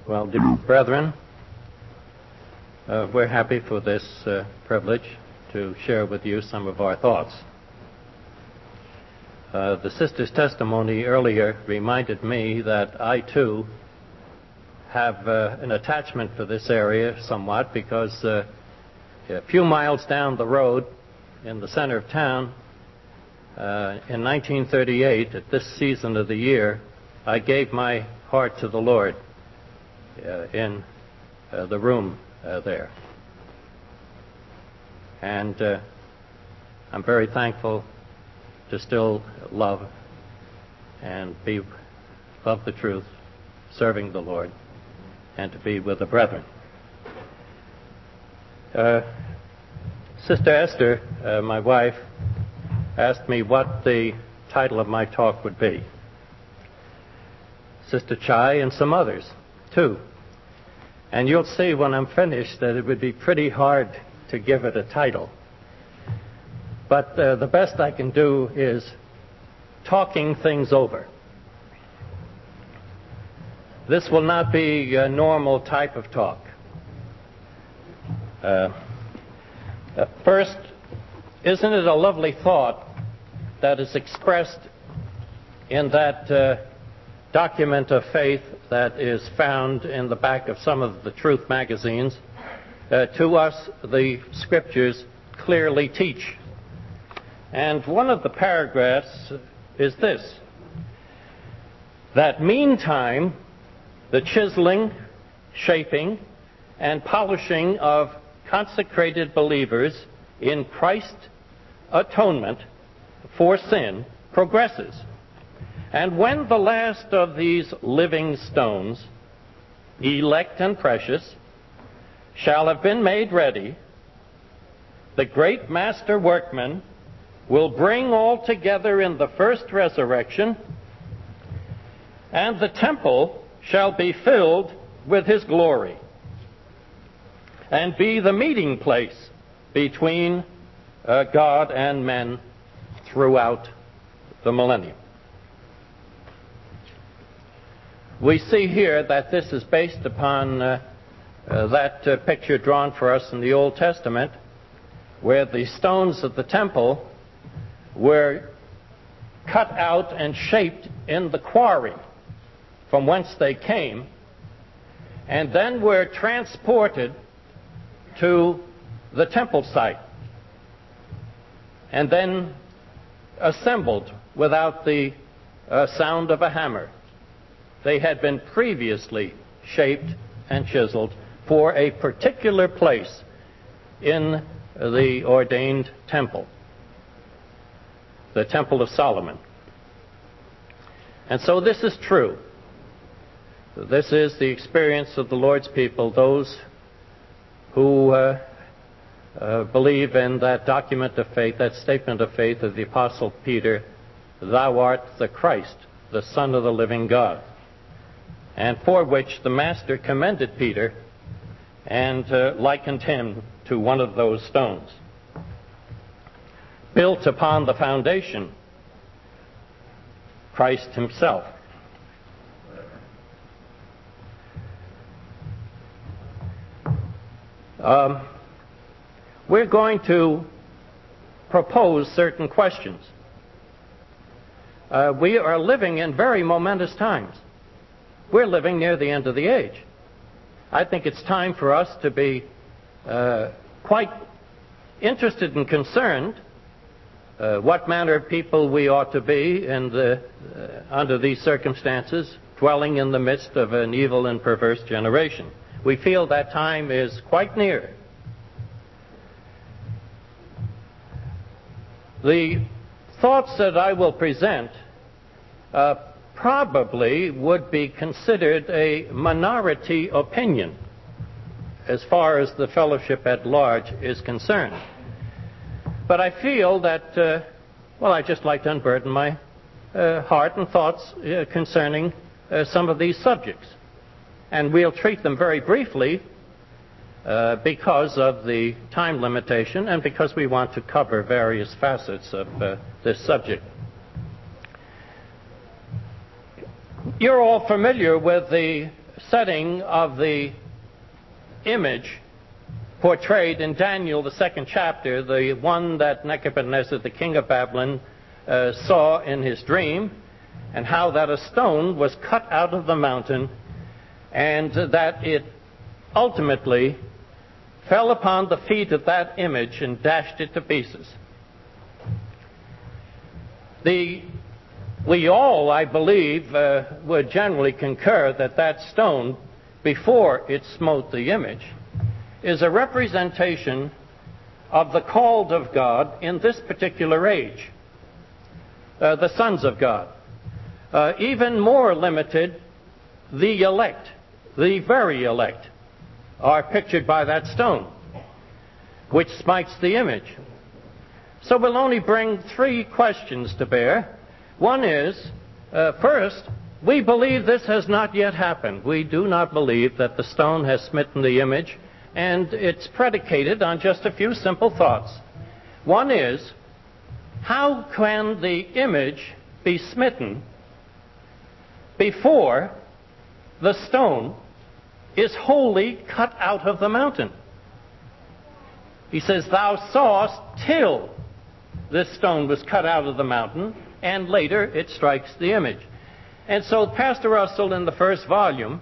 Well, dear brethren, we're happy for this privilege to share with you some of our thoughts. The sister's testimony earlier reminded me that I, too, have an attachment for this area somewhat because a few miles down the road in the center of town, in 1938, at this season of the year, I gave my heart to the Lord in the room there. And I'm very thankful to still love the truth, serving the Lord, and to be with the brethren. Sister Esther, my wife, asked me what the title of my talk would be. Sister Chai and some others, too. And you'll see when I'm finished that it would be pretty hard to give it a title. But the best I can do is talking things over. This will not be a normal type of talk. First, isn't it a lovely thought that is expressed in that document of faith that is found in the back of some of the Truth magazines? To us, the Scriptures clearly teach. And one of the paragraphs is this: that meantime, the chiseling, shaping, and polishing of consecrated believers in Christ's atonement for sin progresses. And when the last of these living stones, elect and precious, shall have been made ready, the great master workman will bring all together in the first resurrection, and the temple shall be filled with his glory, and be the meeting place between God and men throughout the millennium. We see here that this is based upon that picture drawn for us in the Old Testament, where the stones of the temple were cut out and shaped in the quarry from whence they came, and then were transported to the temple site, and then assembled without the sound of a hammer. They had been previously shaped and chiseled for a particular place in the ordained temple, the Temple of Solomon. And so this is true. This is the experience of the Lord's people, those who believe in that document of faith, that statement of faith of the Apostle Peter, "Thou art the Christ, the Son of the living God," and for which the Master commended Peter and likened him to one of those stones, built upon the foundation, Christ himself. We're going to propose certain questions. We are living in very momentous times. We're living near the end of the age. I think it's time for us to be quite interested and concerned what manner of people we ought to be under these circumstances, dwelling in the midst of an evil and perverse generation. We feel that time is quite near. The thoughts that I will present probably would be considered a minority opinion as far as the fellowship at large is concerned. But I feel that, I'd just like to unburden my heart and thoughts concerning some of these subjects. And we'll treat them very briefly because of the time limitation and because we want to cover various facets of this subject. You're all familiar with the setting of the image portrayed in Daniel, the 2nd chapter, the one that Nebuchadnezzar, the king of Babylon, saw in his dream, and how that a stone was cut out of the mountain, and that it ultimately fell upon the feet of that image and dashed it to pieces. We all, I believe, would generally concur that that stone, before it smote the image, is a representation of the called of God in this particular age, the sons of God. Even more limited, the elect, the very elect, are pictured by that stone, which smites the image. So we'll only bring 3 questions to bear. One is, first, we believe this has not yet happened. We do not believe that the stone has smitten the image, and it's predicated on just a few simple thoughts. One is, how can the image be smitten before the stone is wholly cut out of the mountain? He says, thou sawest till this stone was cut out of the mountain, and later it strikes the image. And so Pastor Russell, in the first volume,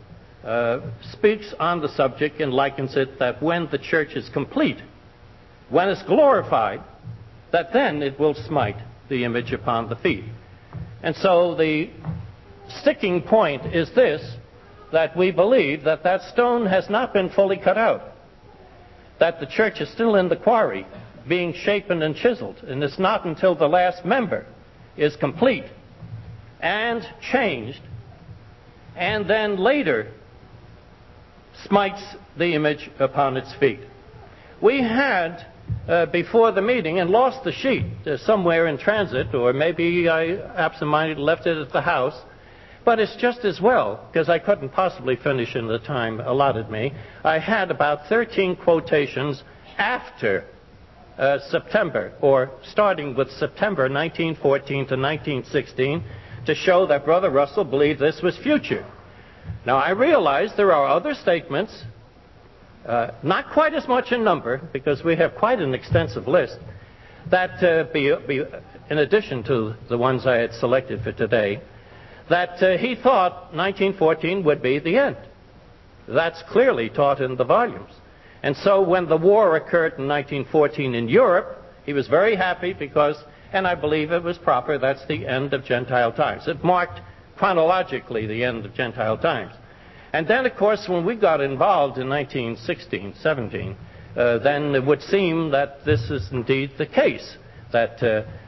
speaks on the subject and likens it that when the church is complete, when it's glorified, that then it will smite the image upon the feet. And so the sticking point is this, that we believe that that stone has not been fully cut out, that the church is still in the quarry, being shapen and chiseled, and it's not until the last member is complete and changed, and then later smites the image upon its feet. We had, before the meeting, and lost the sheet somewhere in transit, or maybe I absentmindedly left it at the house, but it's just as well, because I couldn't possibly finish in the time allotted me. I had about 13 quotations after September, or starting with September 1914 to 1916, to show that Brother Russell believed this was future. Now, I realize there are other statements, not quite as much in number, because we have quite an extensive list, that in addition to the ones I had selected for today, that he thought 1914 would be the end. That's clearly taught in the volumes. And so when the war occurred in 1914 in Europe, he was very happy because, and I believe it was proper, that's the end of Gentile times. It marked chronologically the end of Gentile times. And then, of course, when we got involved in 1916, 17, then it would seem that this is indeed the case, that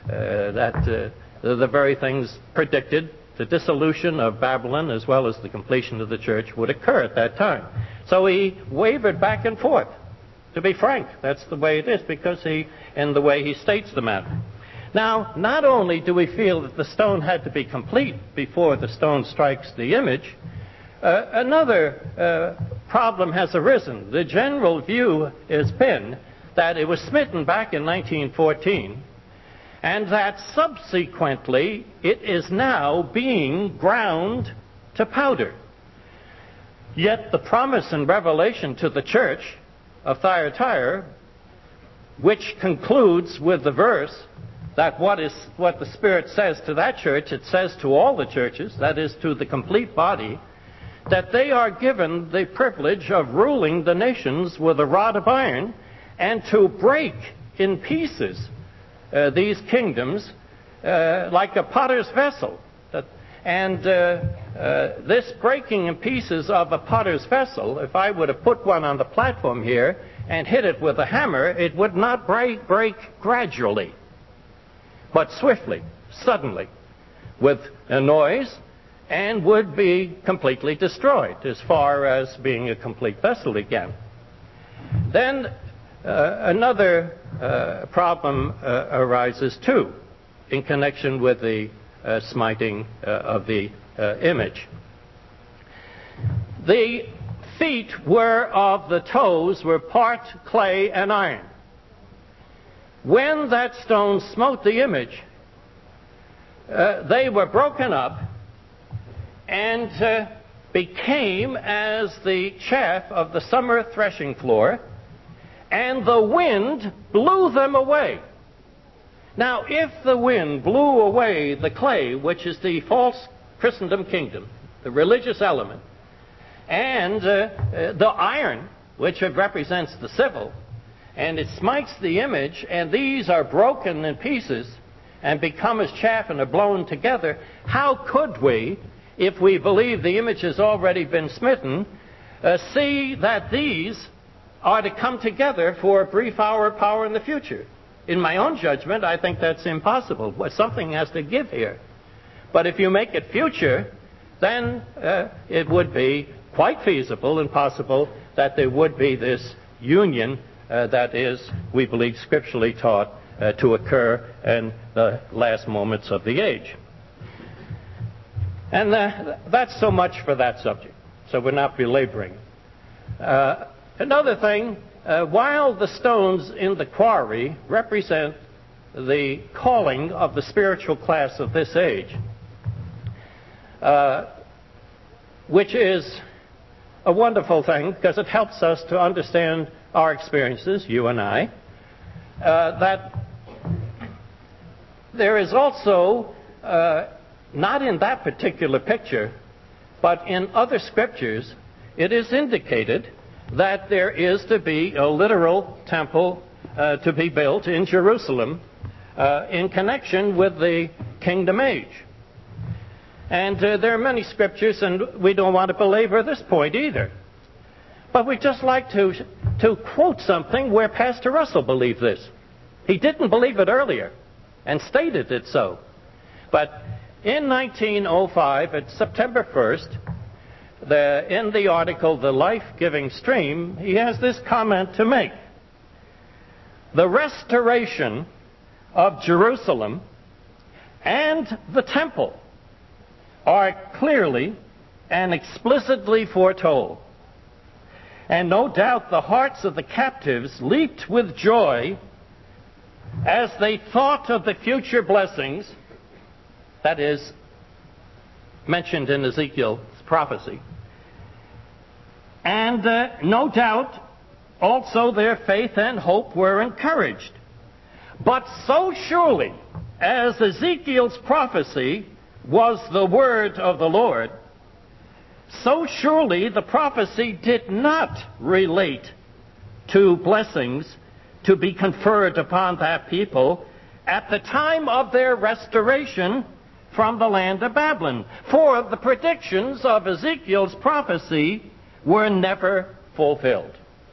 the very things predicted, the dissolution of Babylon as well as the completion of the church, would occur at that time. So he wavered back and forth. To be frank, that's the way it is, because in the way he states the matter. Now, not only do we feel that the stone had to be complete before the stone strikes the image, another problem has arisen. The general view has been that it was smitten back in 1914, and that subsequently it is now being ground to powder. Yet the promise in Revelation to the church of Thyatira, which concludes with the verse that what the Spirit says to that church, it says to all the churches, that is, to the complete body, that they are given the privilege of ruling the nations with a rod of iron, and to break in pieces these kingdoms like a potter's vessel. And this breaking in pieces of a potter's vessel, if I were to put one on the platform here and hit it with a hammer, it would not break gradually, but swiftly, suddenly, with a noise, and would be completely destroyed as far as being a complete vessel again. Then another problem arises too in connection with the smiting of the image. The feet of the toes were part clay and iron. When that stone smote the image, they were broken up, and became as the chaff of the summer threshing floor, and the wind blew them away. Now, if the wind blew away the clay, which is the false Christendom kingdom, the religious element, and the iron, which represents the civil, and it smites the image, and these are broken in pieces and become as chaff and are blown together, how could we, if we believe the image has already been smitten, see that these are to come together for a brief hour of power in the future? In my own judgment, I think that's impossible. Something has to give here. But if you make it future, then it would be quite feasible and possible that there would be this union that is, we believe, scripturally taught to occur in the last moments of the age. And that's so much for that subject, so we're not belaboring. Another thing, while the stones in the quarry represent the calling of the spiritual class of this age, which is a wonderful thing because it helps us to understand our experiences, you and I, that there is also, not in that particular picture, but in other scriptures, it is indicated that there is to be a literal temple to be built in Jerusalem in connection with the kingdom age. And there are many scriptures, and we don't want to belabor this point either. But we'd just like to quote something where Pastor Russell believed this. He didn't believe it earlier and stated it so. But in 1905, at September 1st, in the article, The Life-Giving Stream, he has this comment to make. The restoration of Jerusalem and the temple are clearly and explicitly foretold. And no doubt the hearts of the captives leaped with joy as they thought of the future blessings, that is, mentioned in Ezekiel's prophecy. And no doubt also their faith and hope were encouraged. But so surely as Ezekiel's prophecy was the word of the Lord, so surely the prophecy did not relate to blessings to be conferred upon that people at the time of their restoration from the land of Babylon. For the predictions of Ezekiel's prophecy were never fulfilled.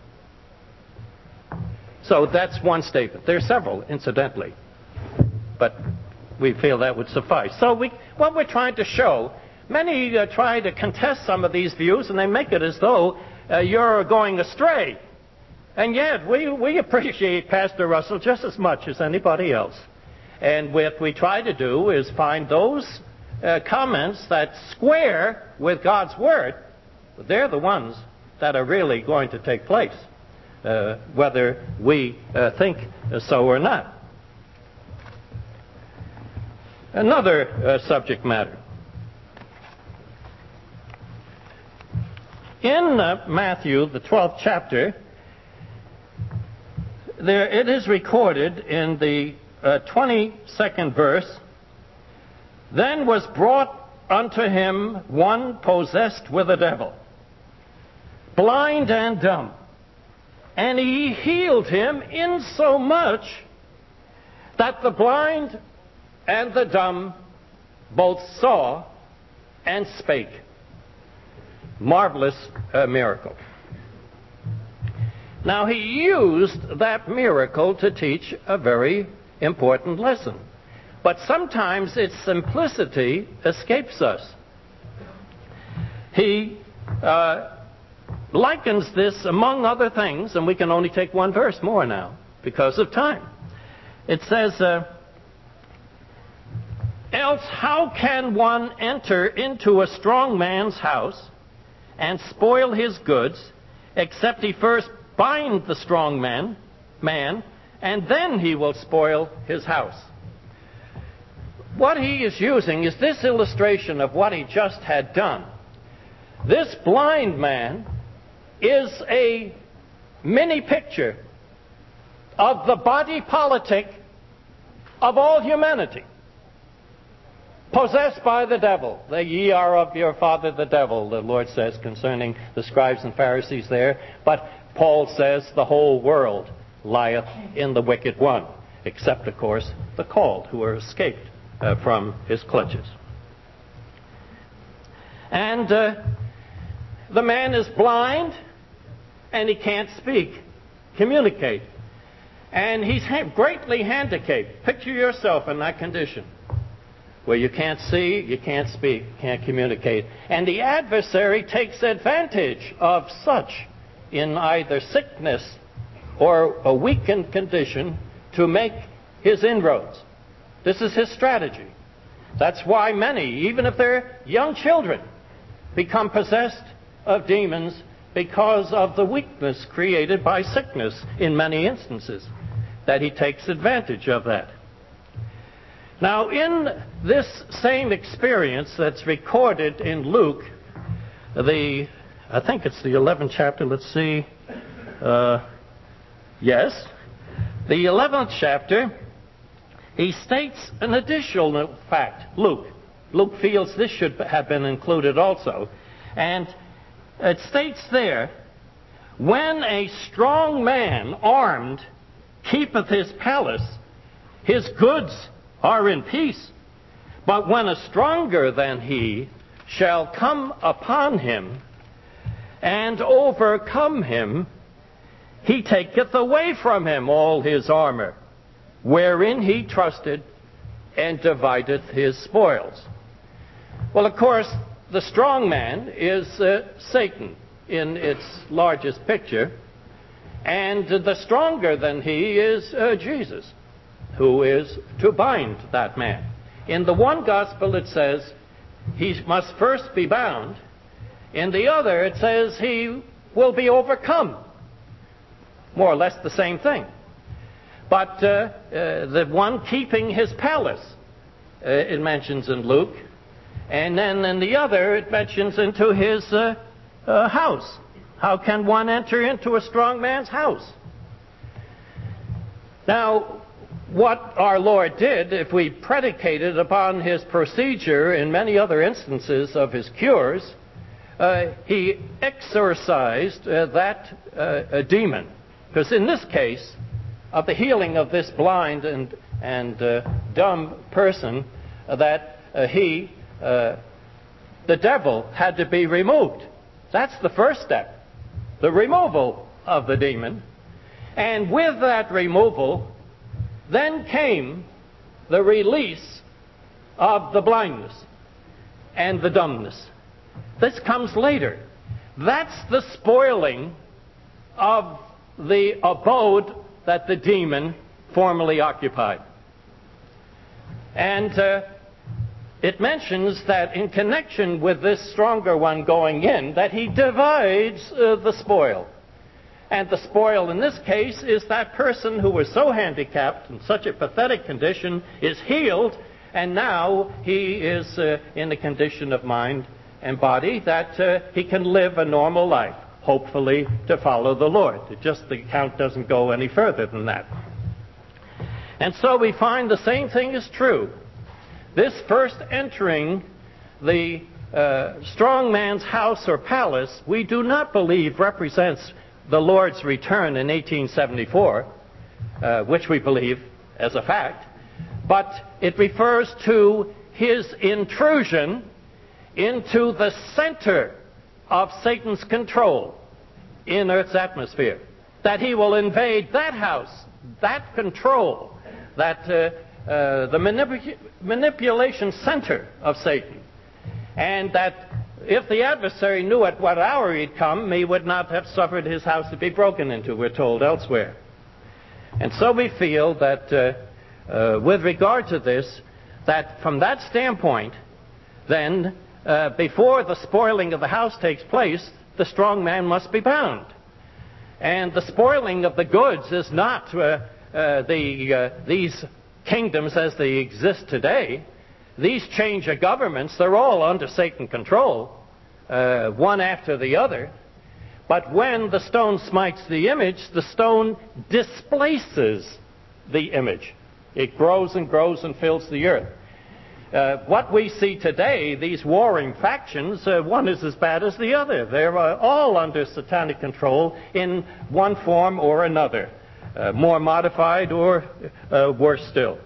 So that's one statement. There are several, incidentally, but we feel that would suffice. So what we're trying to show, many try to contest some of these views, and they make it as though you're going astray. And yet, we appreciate Pastor Russell just as much as anybody else. And what we try to do is find those comments that square with God's Word. They're the ones that are really going to take place, whether we think so or not. Another subject matter. In Matthew, the 12th chapter, it is recorded in the 22nd verse, then was brought unto him one possessed with a devil, blind and dumb, and he healed him insomuch that the blind and the dumb both saw and spake. Marvelous miracle. Now, he used that miracle to teach a very important lesson. But sometimes its simplicity escapes us. He likens this, among other things, and we can only take one verse more now because of time. It says, else how can one enter into a strong man's house and spoil his goods, except he first bind the strong man, and then he will spoil his house. What he is using is this illustration of what he just had done. This blind man is a mini picture of the body politic of all humanity, possessed by the devil. Ye are of your father the devil, the Lord says concerning the scribes and Pharisees there. But Paul says the whole world lieth in the wicked one, except, of course, the called who are escaped from his clutches. And the man is blind, and he can't speak, communicate. And he's greatly handicapped. Picture yourself in that condition, where you can't see, you can't speak, can't communicate. And the adversary takes advantage of such in either sickness or a weakened condition to make his inroads. This is his strategy. That's why many, even if they're young children, become possessed of demons because of the weakness created by sickness in many instances, that he takes advantage of that. Now, in this same experience that's recorded in Luke, I think it's the 11th chapter, let's see. Yes, the 11th chapter, he states an additional fact. Luke feels this should have been included also. And it states there, when a strong man armed keepeth his palace, his goods are in peace. But when a stronger than he shall come upon him and overcome him, he taketh away from him all his armor, wherein he trusted, and divideth his spoils. Well, of course, the strong man is Satan in its largest picture, and the stronger than he is Jesus, who is to bind that man. In the one gospel it says he must first be bound. In the other it says he will be overcome. More or less the same thing. But the one keeping his palace, it mentions in Luke. And then in the other, it mentions into his house. How can one enter into a strong man's house? Now, what our Lord did, if we predicated upon his procedure in many other instances of his cures, he exorcised that demon. Because in this case, of the healing of this blind and dumb person, that the devil had to be removed. That's the first step, the removal of the demon. And with that removal, then came the release of the blindness and the dumbness. This comes later. That's the spoiling of the abode that the demon formerly occupied. And it mentions that in connection with this stronger one going in, that he divides the spoil. And the spoil in this case is that person who was so handicapped in such a pathetic condition is healed, and now he is in a condition of mind and body that he can live a normal life, hopefully to follow the Lord. The account doesn't go any further than that. And so we find the same thing is true. This first entering the strong man's house or palace, we do not believe represents the Lord's return in 1874, which we believe as a fact, but it refers to his intrusion into the center of Satan's control in Earth's atmosphere. That he will invade that house, that control, that the manipulation center of Satan. And that if the adversary knew at what hour he'd come, he would not have suffered his house to be broken into, we're told elsewhere. And so we feel that with regard to this, that from that standpoint, then, before the spoiling of the house takes place, the strong man must be bound. And the spoiling of the goods is not these kingdoms as they exist today. These change of governments, they're all under Satan control. one after the other. But when the stone smites the image, the stone displaces the image. It grows and grows and fills the earth. What we see today, these warring factions, one is as bad as the other. They're all under satanic control in one form or another, more modified or worse still.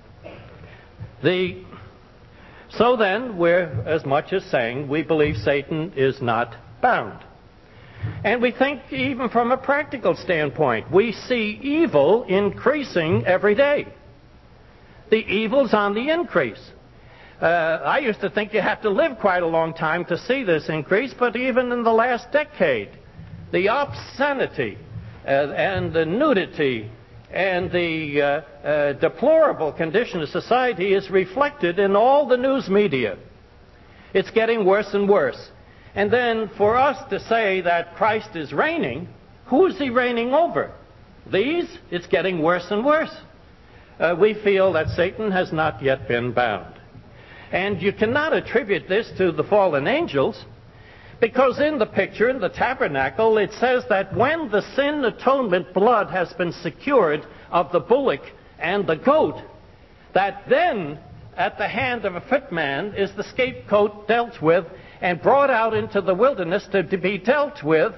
So then, we're as much as saying we believe Satan is not bound. And we think even from a practical standpoint, we see evil increasing every day. The evil's on the increase. I used to think you have to live quite a long time to see this increase, but even in the last decade, the obscenity and the nudity and the deplorable condition of society is reflected in all the news media. It's getting worse and worse. And then for us to say that Christ is reigning, who is he reigning over? These? It's getting worse and worse. We feel that Satan has not yet been bound. And you cannot attribute this to the fallen angels, because in the picture, in the tabernacle, it says that when the sin atonement blood has been secured of the bullock and the goat, that then at the hand of a fit man is the scapegoat dealt with and brought out into the wilderness to be dealt with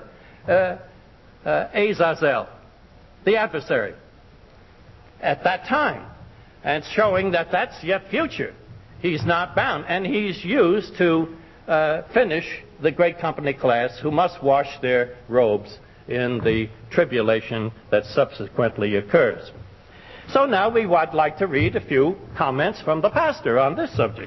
Azazel, the adversary, at that time. And showing that that's yet future. He's not bound. And he's used to finish the great company class who must wash their robes in the tribulation that subsequently occurs. So now we would like to read a few comments from the pastor on this subject.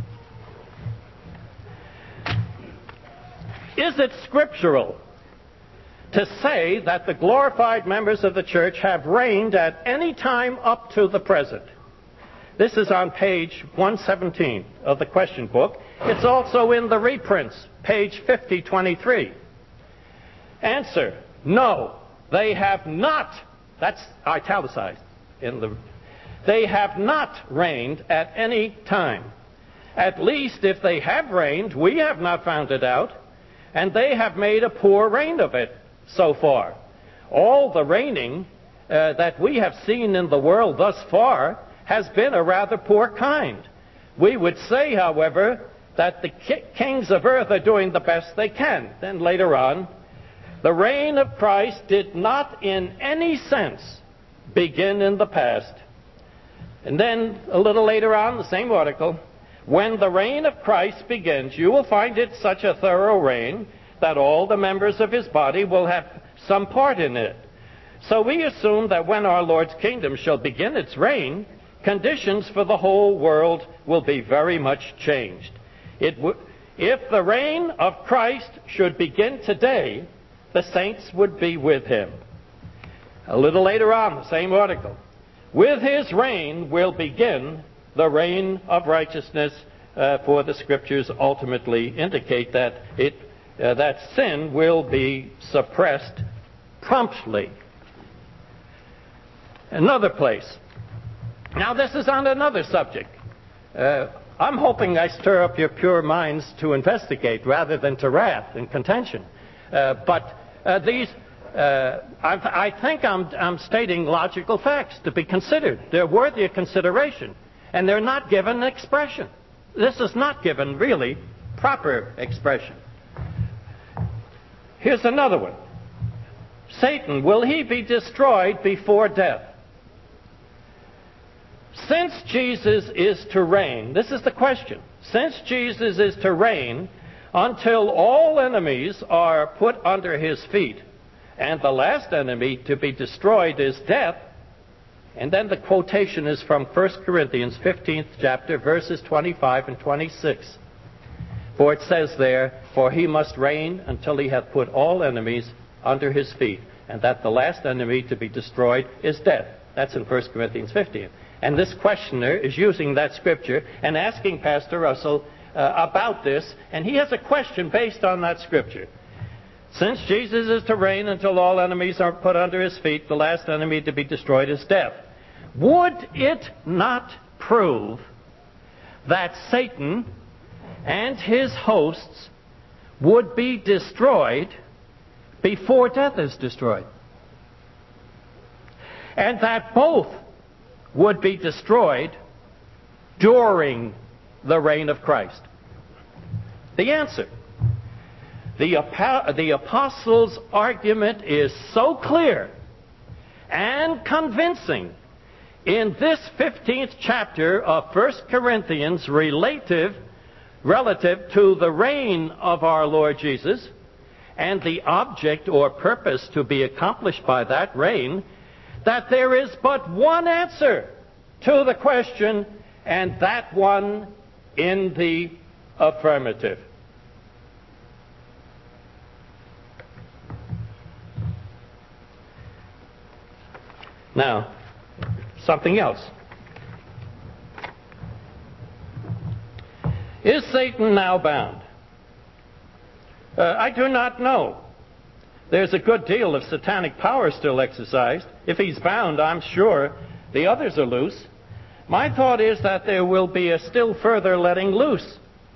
Is it scriptural to say that the glorified members of the church have reigned at any time up to the present? This is on page 117 of the question book. It's also in the reprints, page 5023. Answer: no, they have not. That's italicized. They have not reigned at any time. At least if they have reigned, we have not found it out, and they have made a poor reign of it so far. All the reigning that we have seen in the world thus far has been a rather poor kind. We would say, however, that the kings of earth are doing the best they can. Then later on, the reign of Christ did not in any sense begin in the past. And then a little later on, the same article, when the reign of Christ begins, you will find it such a thorough reign that all the members of his body will have some part in it. So we assume that when our Lord's kingdom shall begin its reign, conditions for the whole world will be very much changed. If the reign of Christ should begin today, the saints would be with him. A little later on, the same article. With his reign will begin the reign of righteousness, for the scriptures ultimately indicate that that sin will be suppressed promptly. Another place. Now this is on another subject. I'm hoping I stir up your pure minds to investigate rather than to wrath and contention. But I think I'm stating logical facts to be considered. They're worthy of consideration. And they're not given expression. This is not given, really, proper expression. Here's another one. Satan, will he be destroyed before death? Since Jesus is to reign, this is the question. Since Jesus is to reign until all enemies are put under his feet, and the last enemy to be destroyed is death, and then the quotation is from 1 Corinthians 15th chapter, verses 25 and 26. For it says there, for he must reign until he hath put all enemies under his feet, and that the last enemy to be destroyed is death. That's in 1 Corinthians 15. And this questioner is using that scripture and asking Pastor Russell about this, and he has a question based on that scripture. Since Jesus is to reign until all enemies are put under his feet, the last enemy to be destroyed is death. Would it not prove that Satan and his hosts would be destroyed before death is destroyed, and that both would be destroyed during the reign of Christ. The answer. The apostles' argument is so clear and convincing in this 15th chapter of 1 Corinthians relative to the reign of our Lord Jesus and the object or purpose to be accomplished by that reign, that there is but one answer to the question, and that one in the affirmative. Now, something else. Is Satan now bound? I do not know. There's a good deal of satanic power still exercised. If he's bound, I'm sure the others are loose. My thought is that there will be a still further letting loose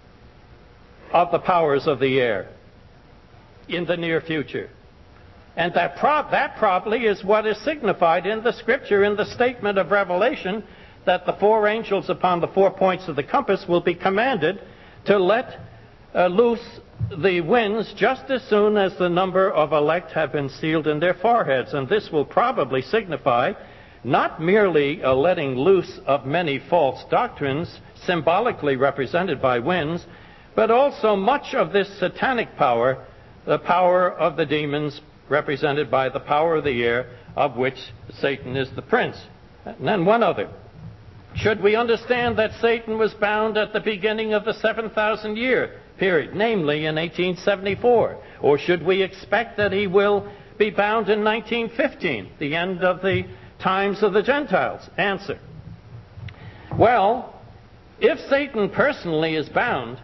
of the powers of the air in the near future. And that probably is what is signified in the Scripture, in the statement of Revelation, that the four angels upon the 4 points of the compass will be commanded to let loose the winds just as soon as the number of elect have been sealed in their foreheads. And this will probably signify not merely a letting loose of many false doctrines, symbolically represented by winds, but also much of this satanic power, the power of the demons, represented by the power of the air, of which Satan is the prince. And then one other. Should we understand that Satan was bound at the beginning of the 7,000-year period, namely in 1874? Or should we expect that he will be bound in 1915, the end of the times of the Gentiles? Answer. Well, if Satan personally is bound,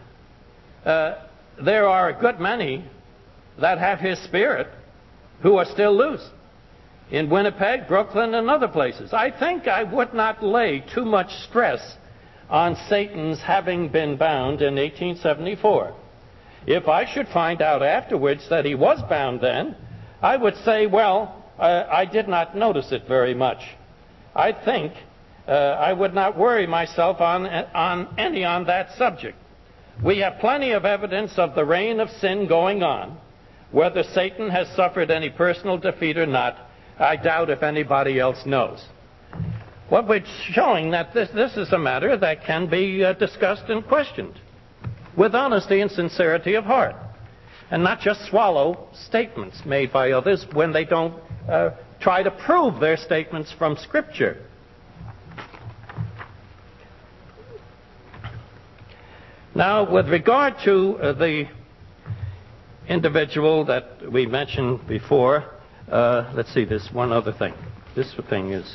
there are a good many that have his spirit who are still loose in Winnipeg, Brooklyn, and other places. I think I would not lay too much stress on Satan's having been bound in 1874. If I should find out afterwards that he was bound then, I would say, well, I did not notice it very much. I think I would not worry myself on that subject. We have plenty of evidence of the reign of sin going on. Whether Satan has suffered any personal defeat or not, I doubt if anybody else knows. What we're showing that this is a matter that can be discussed and questioned with honesty and sincerity of heart, and not just swallow statements made by others when they don't try to prove their statements from Scripture. Now, with regard to the individual that we mentioned before, let's see, there's one other thing. This thing is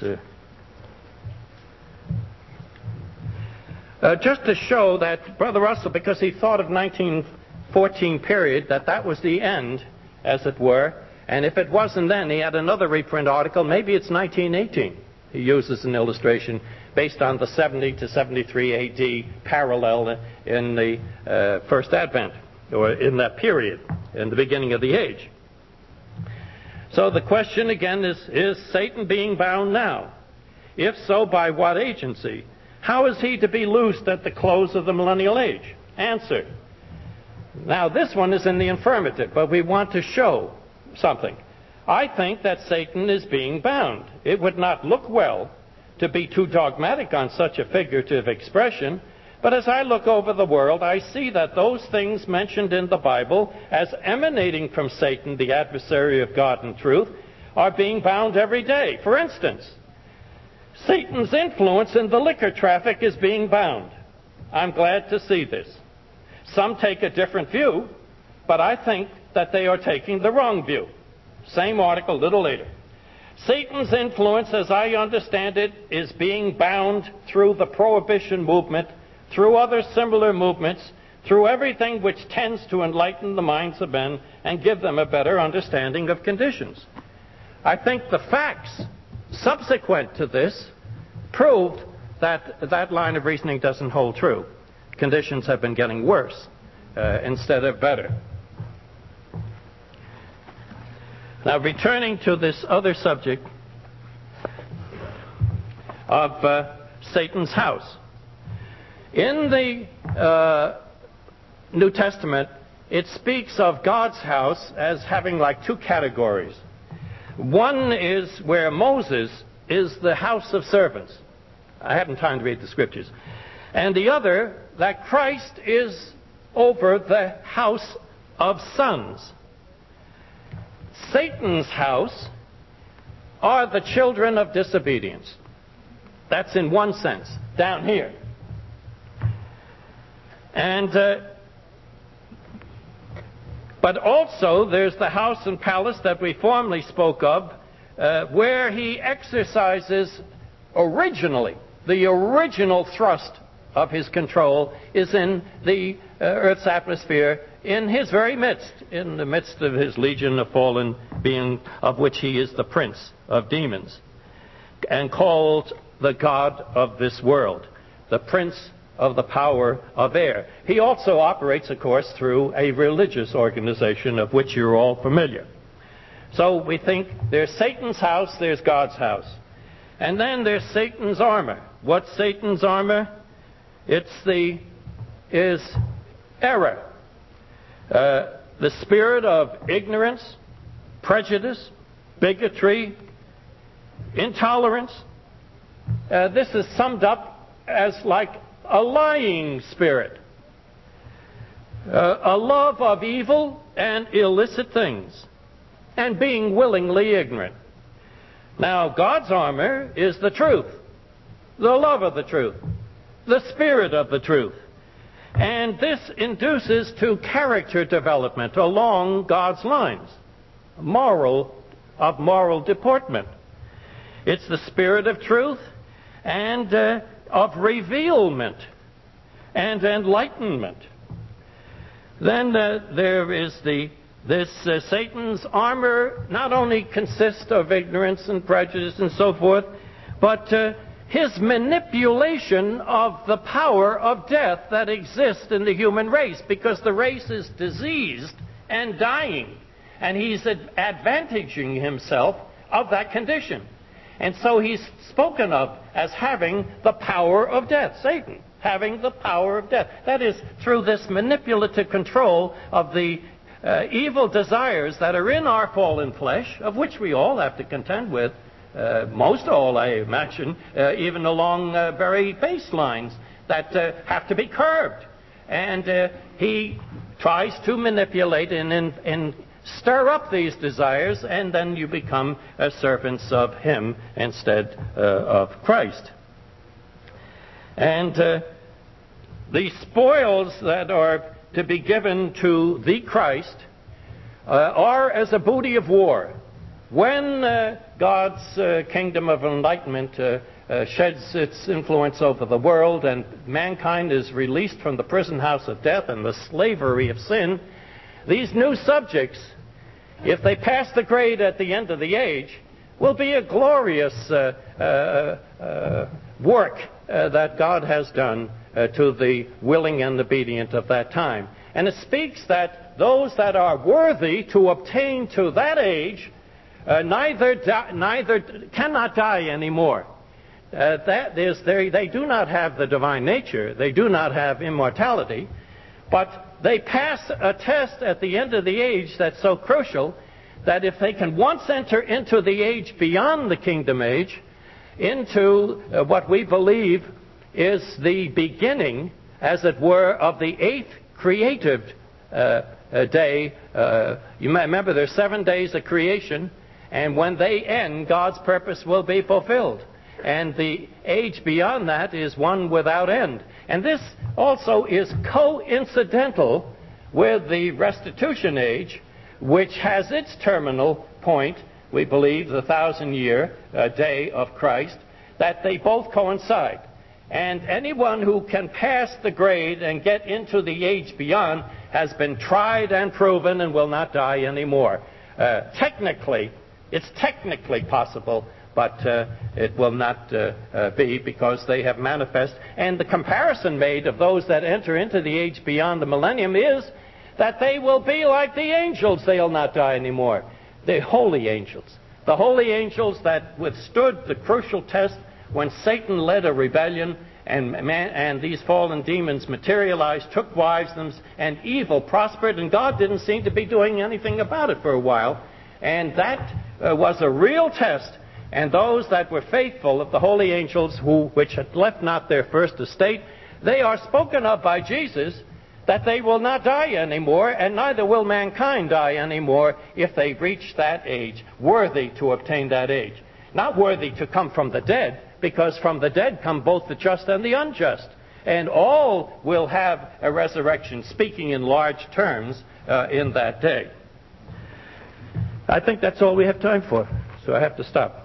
just to show that Brother Russell, because he thought of 1914 period, that was the end, as it were, and if it wasn't then, he had another reprint article, maybe it's 1918. He uses an illustration based on the 70 to 73 AD parallel in the First Advent, or in that period, in the beginning of the age. So the question again is Satan being bound now? If so, by what agency? How is he to be loosed at the close of the millennial age? Answer. Now this one is in the affirmative, but we want to show something. I think that Satan is being bound. It would not look well to be too dogmatic on such a figurative expression, but as I look over the world, I see that those things mentioned in the Bible as emanating from Satan, the adversary of God and truth, are being bound every day. For instance, Satan's influence in the liquor traffic is being bound. I'm glad to see this. Some take a different view, but I think that they are taking the wrong view. Same article, a little later. Satan's influence, as I understand it, is being bound through the prohibition movement, through other similar movements, through everything which tends to enlighten the minds of men and give them a better understanding of conditions. I think the facts subsequent to this proved that that line of reasoning doesn't hold true. Conditions have been getting worse instead of better. Now, returning to this other subject of Satan's house. In the New Testament, it speaks of God's house as having like two categories. One is where Moses is the house of servants. I haven't time to read the scriptures. And the other, that Christ is over the house of sons. Satan's house are the children of disobedience. That's in one sense, down here. And but also there's the house and palace that we formerly spoke of, where he exercises originally, the original thrust of his control is in the Earth's atmosphere, in his very midst, in the midst of his legion of fallen being, of which he is the prince of demons, and called the God of this world, the prince of the power of air. He also operates, of course, through a religious organization of which you're all familiar. So we think there's Satan's house, there's God's house. And then there's Satan's armor. What's Satan's armor? Is error. The spirit of ignorance, prejudice, bigotry, intolerance. This is summed up as like a lying spirit, a love of evil and illicit things, and being willingly ignorant. Now, God's armor is the truth, the love of the truth, the spirit of the truth. And this induces to character development along God's lines, moral deportment. It's the spirit of truth and of revealment and enlightenment. Then there is Satan's armor not only consists of ignorance and prejudice and so forth, but his manipulation of the power of death that exists in the human race, because the race is diseased and dying, and he's advantaging himself of that condition. And so he's spoken of as having the power of death, Satan, having the power of death. That is, through this manipulative control of the evil desires that are in our fallen flesh, of which we all have to contend with, most all, I imagine, even along very baselines that have to be curbed. And he tries to manipulate and stir up these desires, and then you become servants of him instead of Christ. And the spoils that are to be given to the Christ are as a booty of war. When God's kingdom of enlightenment sheds its influence over the world and mankind is released from the prison house of death and the slavery of sin, these new subjects, if they pass the grade at the end of the age, will be a glorious work that God has done to the willing and obedient of that time. And it speaks that those that are worthy to obtain to that age neither cannot die anymore. That is, they do not have the divine nature. They do not have immortality. But they pass a test at the end of the age that's so crucial that if they can once enter into the age beyond the kingdom age, into what we believe is the beginning, as it were, of the eighth creative day. You might remember there's 7 days of creation, and when they end, God's purpose will be fulfilled. And the age beyond that is one without end. And this also is coincidental with the restitution age, which has its terminal point, we believe, the 1,000-year day of Christ, that they both coincide. And anyone who can pass the grade and get into the age beyond has been tried and proven and will not die anymore. It's technically possible, but it will not be, because they have manifest. And the comparison made of those that enter into the age beyond the millennium is that they will be like the angels. They'll not die anymore. The holy angels. The holy angels that withstood the crucial test when Satan led a rebellion and these fallen demons materialized, took wives, and evil prospered, and God didn't seem to be doing anything about it for a while. And that was a real test. And those that were faithful of the holy angels, which had left not their first estate, they are spoken of by Jesus that they will not die anymore, and neither will mankind die anymore if they reach that age, worthy to obtain that age. Not worthy to come from the dead, because from the dead come both the just and the unjust. And all will have a resurrection, speaking in large terms, in that day. I think that's all we have time for, so I have to stop.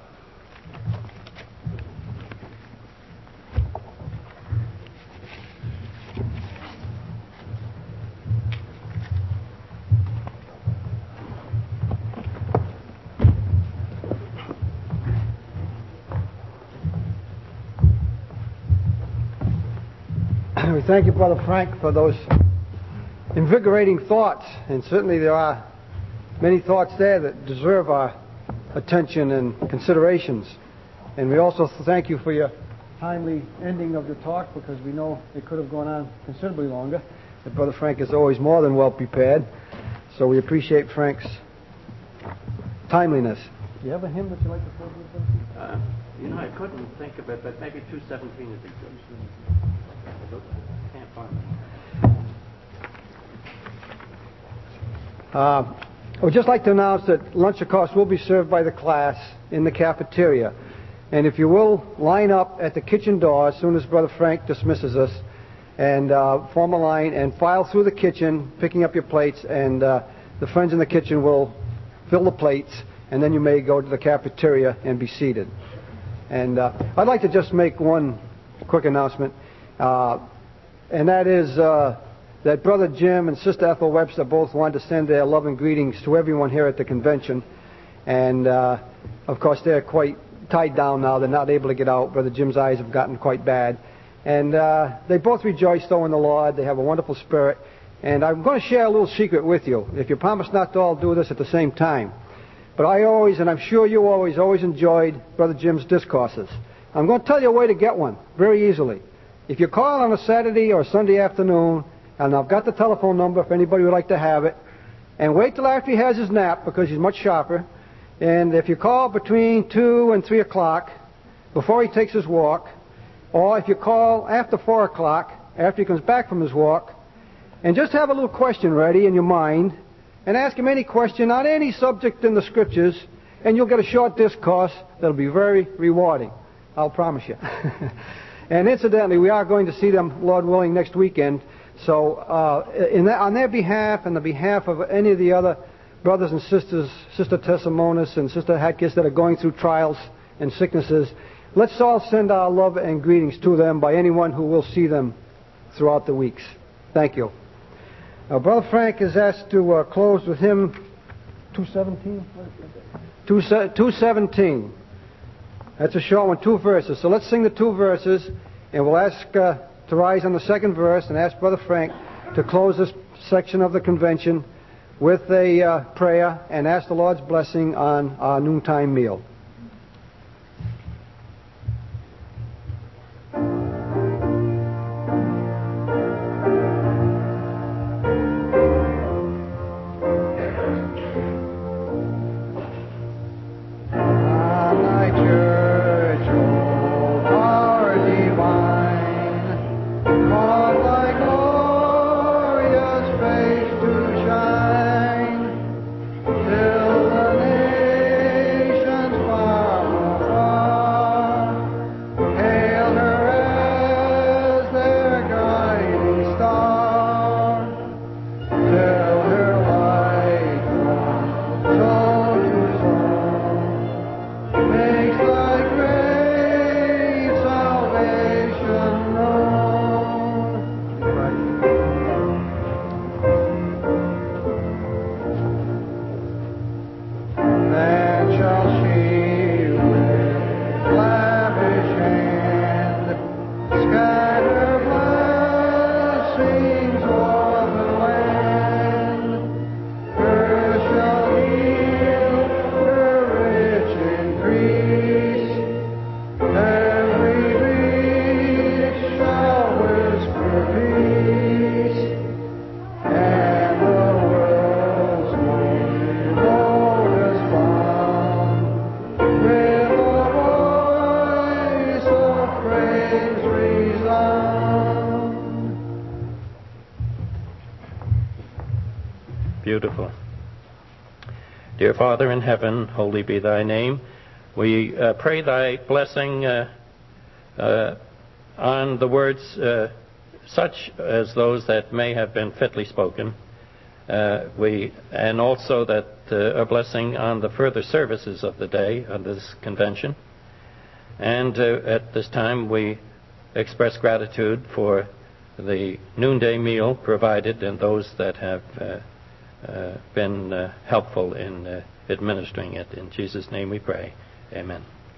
We thank you, Brother Frank, for those invigorating thoughts. And certainly there are many thoughts there that deserve our attention and considerations. And we also thank you for your timely ending of your talk, because we know it could have gone on considerably longer. But Brother Frank is always more than well prepared. So we appreciate Frank's timeliness. Do you have a hymn that you'd like to play with us? I couldn't think of it, but maybe 217 would be good. Can't find it. I would just like to announce that lunch, of course, will be served by the class in the cafeteria. And if you will, line up at the kitchen door as soon as Brother Frank dismisses us, and form a line and file through the kitchen, picking up your plates, and the friends in the kitchen will fill the plates, and then you may go to the cafeteria and be seated. And I'd like to just make one quick announcement. And that is that Brother Jim and Sister Ethel Webster both wanted to send their love and greetings to everyone here at the convention. And, of course, they're quite tied down now. They're not able to get out. Brother Jim's eyes have gotten quite bad. And they both rejoice, though, in the Lord. They have a wonderful spirit. And I'm going to share a little secret with you, if you promise not to all do this at the same time. But I always, and I'm sure you always enjoyed Brother Jim's discourses. I'm going to tell you a way to get one very easily. If you call on a Saturday or Sunday afternoon, and I've got the telephone number if anybody would like to have it, and wait till after he has his nap, because he's much sharper, and if you call between 2 and 3 o'clock, before he takes his walk, or if you call after 4 o'clock, after he comes back from his walk, and just have a little question ready in your mind, and ask him any question on any subject in the Scriptures, and you'll get a short discourse that'll be very rewarding. I'll promise you. And incidentally, we are going to see them, Lord willing, next weekend. So on their behalf and the behalf of any of the other brothers and sisters, Sister Tessimonis and Sister Hatkis, that are going through trials and sicknesses, let's all send our love and greetings to them by anyone who will see them throughout the weeks. Thank you. Brother Frank is asked to close with hymn 217? 217. That's a short one, 2 verses. So let's sing the 2 verses, and we'll ask to rise on the second verse and ask Brother Frank to close this section of the convention with a prayer and ask the Lord's blessing on our noontime meal. Till the nations Father in heaven, holy be thy name. We pray thy blessing on the words such as those that may have been fitly spoken. And also that a blessing on the further services of the day of this convention. And at this time we express gratitude for the noonday meal provided and those that have been helpful in administering it. In Jesus' name we pray. Amen.